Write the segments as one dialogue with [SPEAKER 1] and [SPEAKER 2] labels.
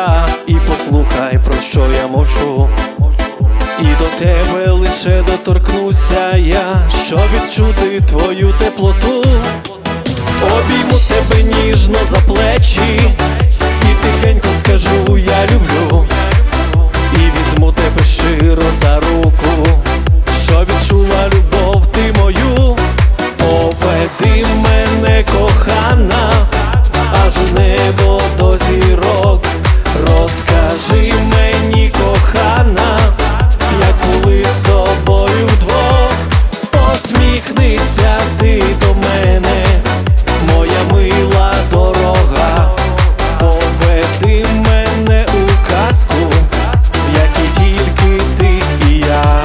[SPEAKER 1] я, і послухай, про що я мовчу. І до тебе лише доторкнуся я, щоб відчути твою теплоту. Обійму тебе ніжно за плечі і тихенько скажу я люблю. І візьму тебе щиро за руку, щоб відчула любов ти мою. Поведи мене, кохана, аж у небо до зірок. Розкажи мені, кохана, як були з тобою вдвох. Посміхнися ти до мене, моя мила дорога. Поведи мене у казку, в якій тільки ти і я.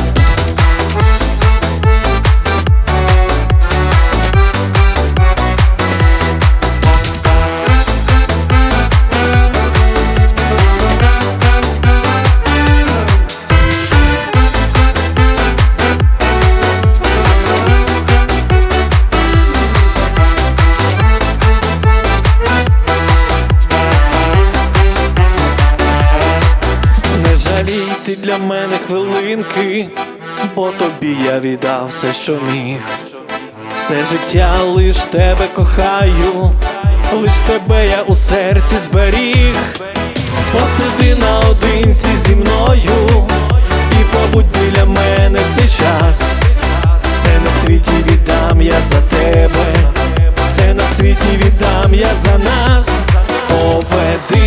[SPEAKER 1] Ти для мене хвилинки, бо тобі я віддав все, що міг. Все життя лиш тебе кохаю, лиш тебе я у серці зберіг. Посиди наодинці зі мною і побудь біля мене в цей час. Все на світі віддам я за тебе, все на світі віддам я за нас. Поведи